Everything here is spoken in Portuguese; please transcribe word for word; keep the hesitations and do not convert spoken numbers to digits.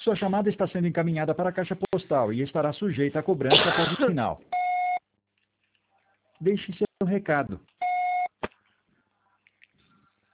Sua chamada está sendo encaminhada para a caixa postal e estará sujeita a cobrança após o sinal. Deixe seu recado.